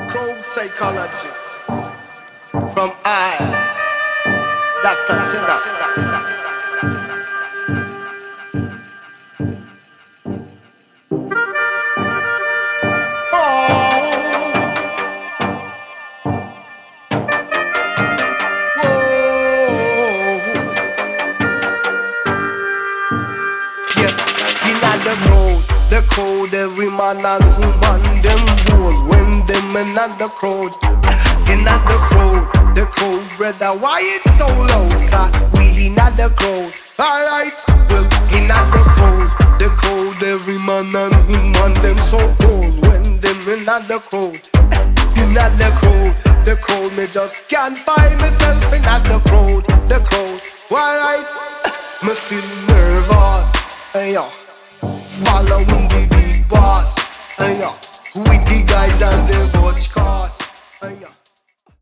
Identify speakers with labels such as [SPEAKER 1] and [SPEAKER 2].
[SPEAKER 1] Cold psychology from I, Dr. Tina. The crowd, every man and woman, them bold when them in at the crowd. In at the crowd, brother, why it's so loud? Cause we in at the crowd, alright. Well, in at the crowd, every man and woman, them so cold when them in at the crowd. In at the crowd, me just can't find myself in at the crowd, alright. Me feel nervous, hey yo. Following the big boss, with the guys and the butch cars,